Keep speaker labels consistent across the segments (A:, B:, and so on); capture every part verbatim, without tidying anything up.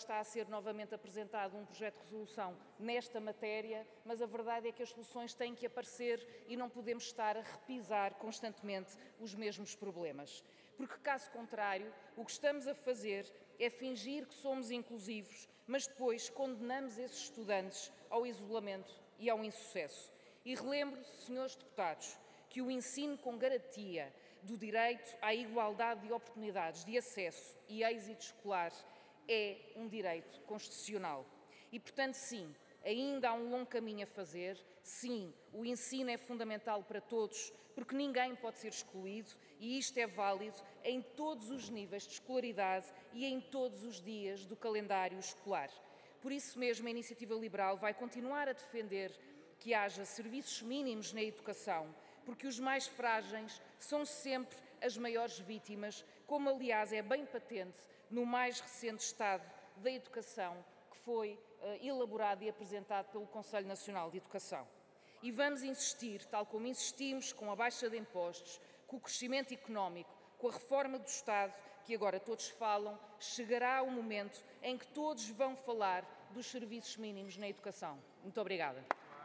A: está a ser novamente apresentado um projeto de resolução nesta matéria, mas a verdade é que as soluções têm que aparecer e não podemos estar a repisar constantemente os mesmos problemas. Porque, caso contrário, o que estamos a fazer é fingir que somos inclusivos, mas depois condenamos esses estudantes ao isolamento e ao insucesso. E relembro, senhores deputados, que o ensino com garantia do direito à igualdade de oportunidades de acesso e êxito escolar é um direito constitucional. E, portanto, sim, ainda há um longo caminho a fazer. Sim, o ensino é fundamental para todos, porque ninguém pode ser excluído e isto é válido em todos os níveis de escolaridade e em todos os dias do calendário escolar. Por isso mesmo, a Iniciativa Liberal vai continuar a defender que haja serviços mínimos na educação, porque os mais frágeis são sempre as maiores vítimas, como aliás é bem patente no mais recente estado da educação que foi uh, elaborado e apresentado pelo Conselho Nacional de Educação. E vamos insistir, tal como insistimos com a baixa de impostos, com o crescimento económico, com a reforma do Estado, que agora todos falam, chegará o momento em que todos vão falar dos serviços mínimos na educação. Muito obrigada.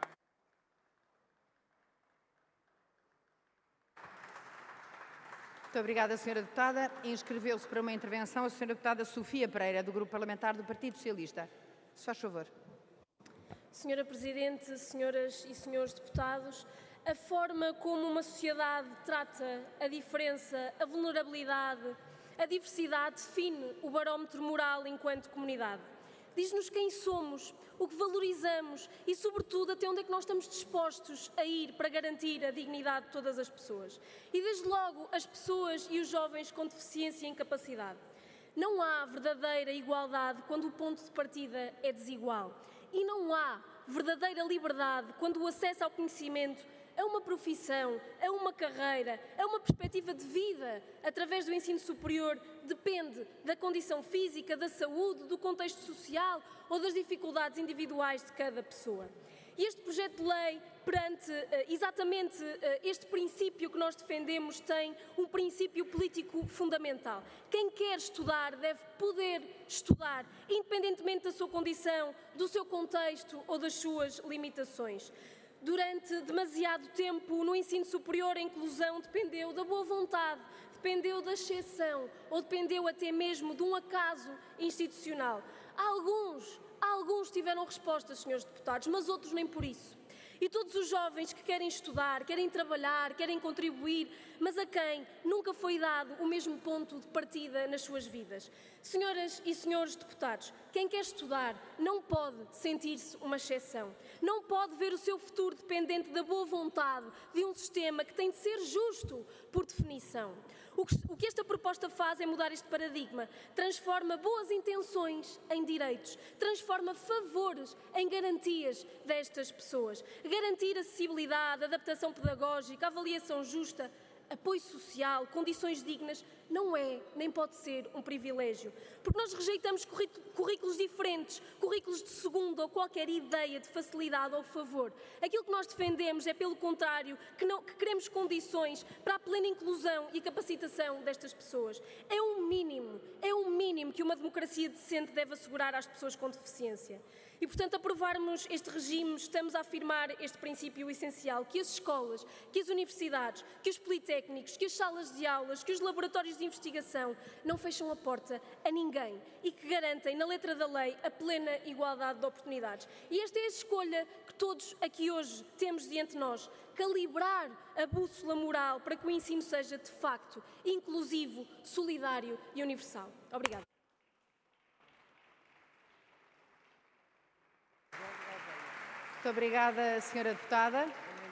B: Muito obrigada, senhora Deputada. Inscreveu-se para uma intervenção a senhora Deputada Sofia Pereira, do Grupo Parlamentar do Partido Socialista. Se faz favor.
C: Senhora Presidente, senhoras e senhores deputados, a forma como uma sociedade trata a diferença, a vulnerabilidade, a diversidade define o barómetro moral enquanto comunidade. Diz-nos quem somos, o que valorizamos e, sobretudo, até onde é que nós estamos dispostos a ir para garantir a dignidade de todas as pessoas. E, desde logo, as pessoas e os jovens com deficiência e incapacidade. Não há verdadeira igualdade quando o ponto de partida é desigual. E não há verdadeira liberdade quando o acesso ao conhecimento, a uma profissão, a uma carreira, a uma perspectiva de vida através do ensino superior depende da condição física, da saúde, do contexto social ou das dificuldades individuais de cada pessoa. E este projeto de lei, perante uh, exatamente uh, este princípio que nós defendemos, tem um princípio político fundamental. Quem quer estudar deve poder estudar, independentemente da sua condição, do seu contexto ou das suas limitações. Durante demasiado tempo, no ensino superior, a inclusão dependeu da boa vontade, dependeu da exceção ou dependeu até mesmo de um acaso institucional. Alguns, alguns tiveram respostas, senhores deputados, mas outros nem por isso. E todos os jovens que querem estudar, querem trabalhar, querem contribuir, mas a quem nunca foi dado o mesmo ponto de partida nas suas vidas. Senhoras e senhores deputados, quem quer estudar não pode sentir-se uma exceção. Não pode ver o seu futuro dependente da boa vontade de um sistema que tem de ser justo, por definição. O que, o que esta proposta faz é mudar este paradigma. Transforma boas intenções em direitos. Transforma favores em garantias destas pessoas. Garantir acessibilidade, adaptação pedagógica, avaliação justa, apoio social, condições dignas, não é, nem pode ser um privilégio. Porque nós rejeitamos currículos diferentes, currículos de segunda ou qualquer ideia de facilidade ou favor. Aquilo que nós defendemos é, pelo contrário, que, não, que queremos condições para a plena inclusão e capacitação destas pessoas. É um mínimo, é um mínimo que uma democracia decente deve assegurar às pessoas com deficiência. E, portanto, aprovarmos este regime, estamos a afirmar este princípio essencial, que as escolas, que as universidades, que os politécnicos, que as salas de aulas, que os laboratórios de investigação não fecham a porta a ninguém e que garantem, na letra da lei, a plena igualdade de oportunidades. E esta é a escolha que todos aqui hoje temos diante de nós, calibrar a bússola moral para que o ensino seja, de facto, inclusivo, solidário e universal. Obrigada.
B: Muito obrigada, senhora Deputada.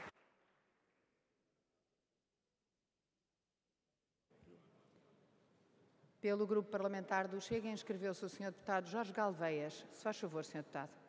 B: Pelo Grupo Parlamentar do Chega, inscreveu-se o senhor Deputado Jorge Galveias. Se faz favor, senhor Deputado.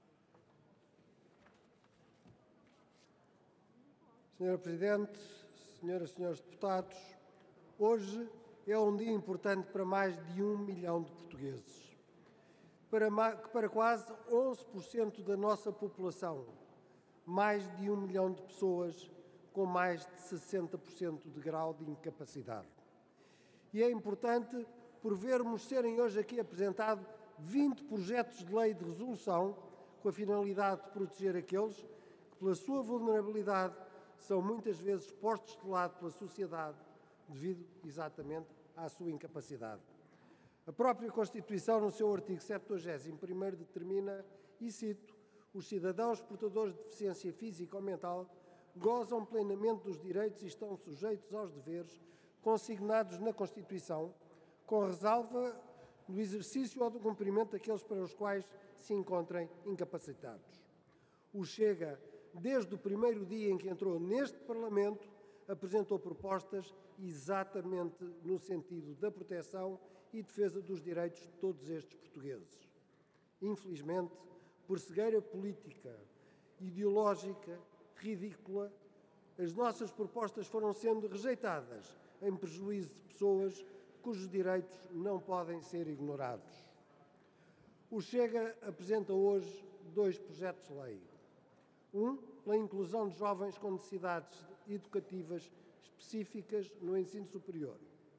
D: Senhora Presidente, senhoras e senhores deputados, hoje é um dia importante para mais de um milhão de portugueses, para, para quase onze por cento da nossa população, mais de um milhão de pessoas com mais de sessenta por cento de grau de incapacidade. E é importante por vermos serem hoje aqui apresentados vinte projetos de lei de resolução com a finalidade de proteger aqueles que, pela sua vulnerabilidade, são muitas vezes postos de lado pela sociedade devido exatamente à sua incapacidade. A própria Constituição, no seu artigo septuagésimo primeiro, determina, e cito, os cidadãos portadores de deficiência física ou mental gozam plenamente dos direitos e estão sujeitos aos deveres consignados na Constituição, com ressalva do exercício ou do cumprimento daqueles para os quais se encontrem incapacitados. O Chega, desde o primeiro dia em que entrou neste Parlamento, apresentou propostas exatamente no sentido da proteção e defesa dos direitos de todos estes portugueses. Infelizmente, por cegueira política, ideológica, ridícula, as nossas propostas foram sendo rejeitadas em prejuízo de pessoas cujos direitos não podem ser ignorados. O Chega apresenta hoje dois projetos de lei. Um, pela inclusão de jovens com necessidades educativas específicas no ensino superior,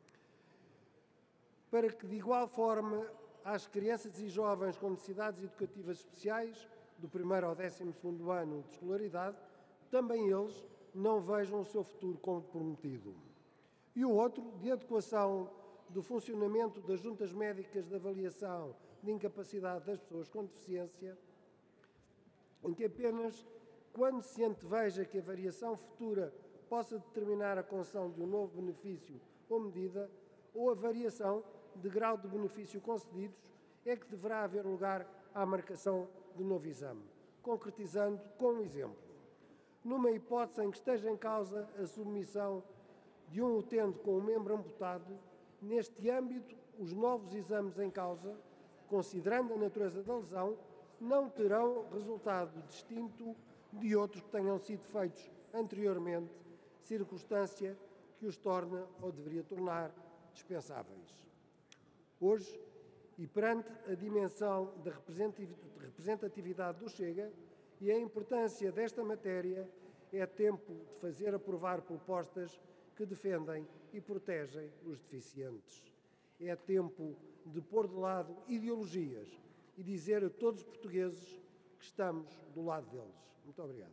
D: para que, de igual forma, às crianças e jovens com necessidades educativas especiais, do primeiro ao décimo segundo ano de escolaridade, também eles não vejam o seu futuro comprometido. E o outro, de adequação do funcionamento das juntas médicas de avaliação de incapacidade das pessoas com deficiência, em que apenas quando se anteveja que a variação futura possa determinar a concessão de um novo benefício ou medida, ou a variação de grau de benefício concedidos, é que deverá haver lugar à marcação de novo exame, concretizando com um exemplo. Numa hipótese em que esteja em causa a submissão de um utente com um membro amputado, neste âmbito, os novos exames em causa, considerando a natureza da lesão, não terão resultado distinto de outros que tenham sido feitos anteriormente, circunstância que os torna ou deveria tornar dispensáveis. Hoje, e perante a dimensão da representatividade do Chega e a importância desta matéria, é tempo de fazer aprovar propostas que defendem e protegem os deficientes. É tempo de pôr de lado ideologias e dizer a todos os portugueses que estamos do lado deles. Muito obrigado.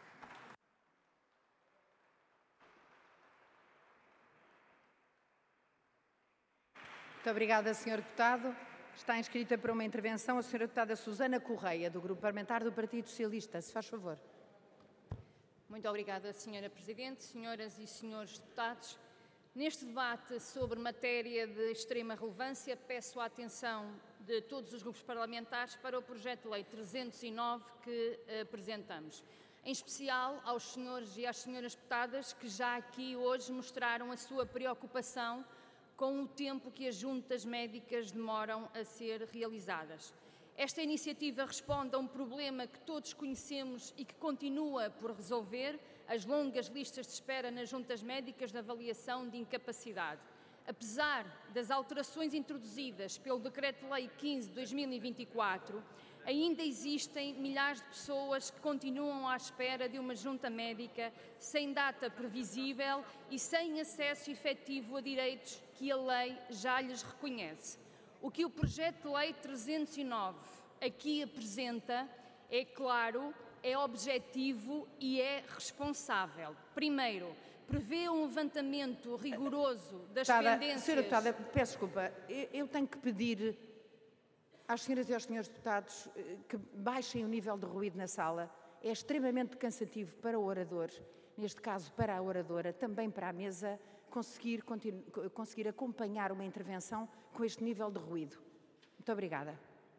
B: Muito obrigada, senhor Deputado. Está inscrita para uma intervenção a senhora Deputada Susana Correia, do Grupo Parlamentar do Partido Socialista. Se faz favor.
E: Muito obrigada, senhora Presidente, senhoras e senhores deputados. Neste debate sobre matéria de extrema relevância, peço a atenção de todos os grupos parlamentares para o projeto de lei trezentos e nove que apresentamos. Em especial aos senhores e às senhoras deputadas que já aqui hoje mostraram a sua preocupação com o tempo que as juntas médicas demoram a ser realizadas. Esta iniciativa responde a um problema que todos conhecemos e que continua por resolver, as longas listas de espera nas juntas médicas de avaliação de incapacidade. Apesar das alterações introduzidas pelo Decreto-Lei quinze de dois mil e vinte e quatro, ainda existem milhares de pessoas que continuam à espera de uma junta médica sem data previsível e sem acesso efetivo a direitos que a lei já lhes reconhece. O que o projeto de lei trezentos e nove aqui apresenta é claro, é objetivo e é responsável. Primeiro, prevê um levantamento rigoroso das
B: Deputada,
E: pendências...
B: senhora Deputada, peço desculpa, eu tenho que pedir às senhoras e aos senhores deputados que baixem o nível de ruído na sala. É extremamente cansativo para o orador, neste caso para a oradora, também para a mesa, conseguir, conseguir acompanhar uma intervenção com este nível de ruído. Muito obrigada.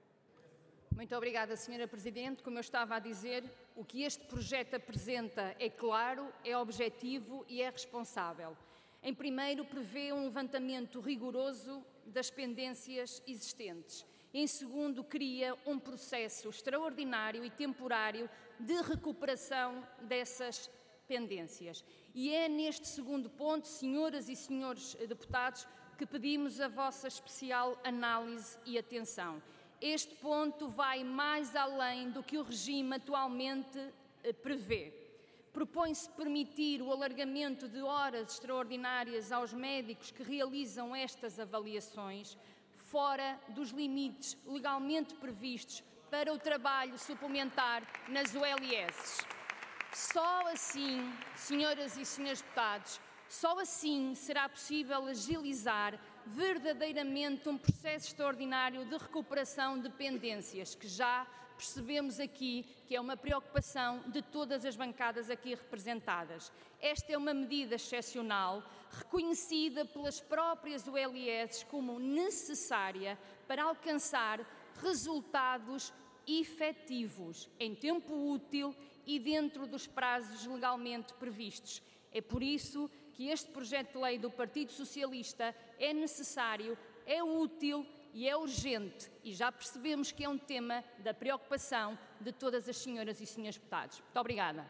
E: Muito obrigada, senhora Presidente. Como eu estava a dizer, o que este projeto apresenta é claro, é objetivo e é responsável. Em primeiro, prevê um levantamento rigoroso das pendências existentes. Em segundo, cria um processo extraordinário e temporário de recuperação dessas pendências. E é neste segundo ponto, senhoras e senhores deputados, que pedimos a vossa especial análise e atenção. Este ponto vai mais além do que o regime atualmente prevê. Propõe-se permitir o alargamento de horas extraordinárias aos médicos que realizam estas avaliações, fora dos limites legalmente previstos para o trabalho suplementar nas U L S. Só assim, senhoras e senhores deputados, só assim será possível agilizar verdadeiramente um processo extraordinário de recuperação de pendências, que já percebemos aqui que é uma preocupação de todas as bancadas aqui representadas. Esta é uma medida excepcional, reconhecida pelas próprias U L S como necessária para alcançar resultados efetivos, em tempo útil e dentro dos prazos legalmente previstos. É por isso que este projeto de lei do Partido Socialista é necessário, é útil e é urgente, e já percebemos que é um tema da preocupação de todas as senhoras e senhores deputados. Muito obrigada.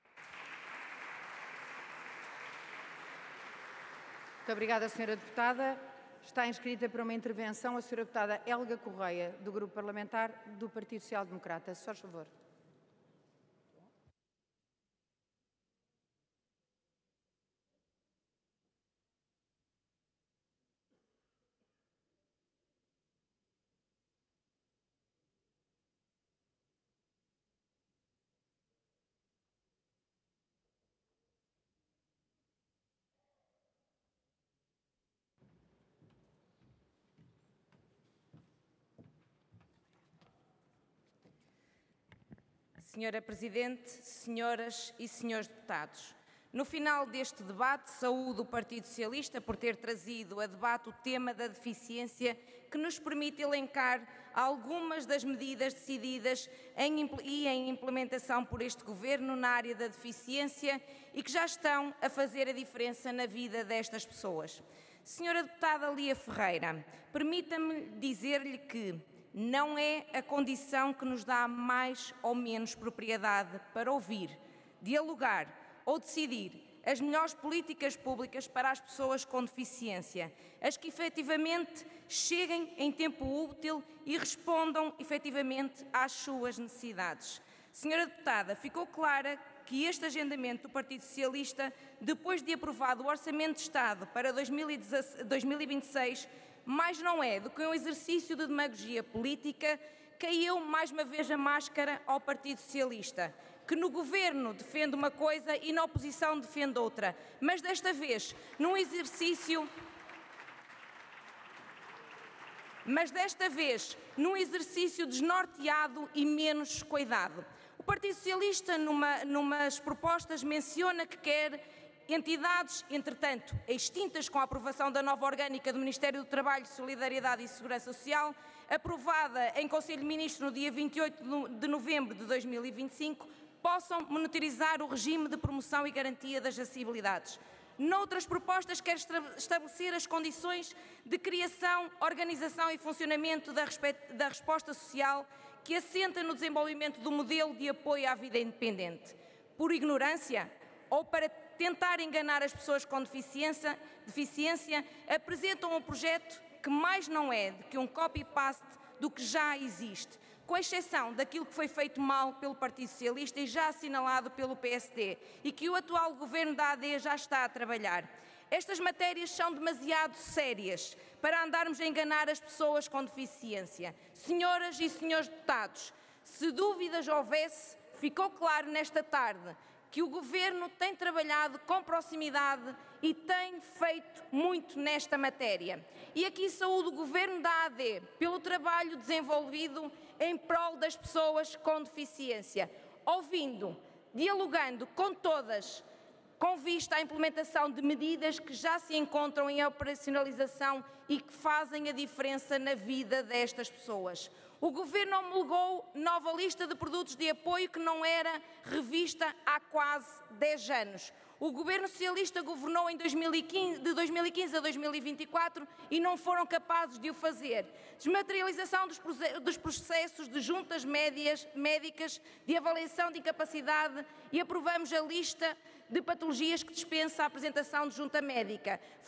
B: Muito obrigada, senhora deputada. Está inscrita para uma intervenção a senhora deputada Helga Correia, do Grupo Parlamentar do Partido Social Democrata. Se faz favor.
F: Senhora Presidente, senhoras e senhores deputados, no final deste debate, saúdo o Partido Socialista por ter trazido a debate o tema da deficiência, que nos permite elencar algumas das medidas decididas em, e em implementação por este Governo na área da deficiência e que já estão a fazer a diferença na vida destas pessoas. Senhora Deputada Lia Ferreira, permita-me dizer-lhe que não é a condição que nos dá mais ou menos propriedade para ouvir, dialogar ou decidir as melhores políticas públicas para as pessoas com deficiência, as que efetivamente cheguem em tempo útil e respondam efetivamente às suas necessidades. Senhora Deputada, ficou clara que este agendamento do Partido Socialista, depois de aprovado o Orçamento de Estado para dois mil e vinte e seis, mais não é do que um exercício de demagogia política, caiu mais uma vez a máscara ao Partido Socialista, que no Governo defende uma coisa e na oposição defende outra, mas desta vez num exercício... mas desta vez num exercício desnorteado e menos cuidado. O Partido Socialista, numa, numas propostas, menciona que quer entidades, entretanto, extintas com a aprovação da nova orgânica do Ministério do Trabalho, Solidariedade e Segurança Social, aprovada em Conselho de Ministros no dia vinte e oito de novembro de dois mil e vinte e cinco, possam monitorizar o regime de promoção e garantia das acessibilidades. Noutras propostas, quer estabelecer as condições de criação, organização e funcionamento da, da resposta social que assenta no desenvolvimento do modelo de apoio à vida independente. Por ignorância ou para tentar enganar as pessoas com deficiência, deficiência, apresentam um projeto que mais não é do que um copy-paste do que já existe, com exceção daquilo que foi feito mal pelo Partido Socialista e já assinalado pelo P S D, e que o atual Governo da A D já está a trabalhar. Estas matérias são demasiado sérias para andarmos a enganar as pessoas com deficiência. Senhoras e senhores deputados, se dúvidas houvesse, ficou claro nesta tarde que o Governo tem trabalhado com proximidade e tem feito muito nesta matéria. E aqui saúdo o Governo da A D pelo trabalho desenvolvido em prol das pessoas com deficiência, ouvindo, dialogando com todas, com vista à implementação de medidas que já se encontram em operacionalização e que fazem a diferença na vida destas pessoas. O Governo homologou nova lista de produtos de apoio que não era revista há quase dez anos. O Governo Socialista governou em dois mil e quinze, de dois mil e quinze a dois mil e vinte e quatro e não foram capazes de o fazer. Desmaterialização dos processos de juntas médias, médicas de avaliação de incapacidade e aprovamos a lista de patologias que dispensa a apresentação de junta médica.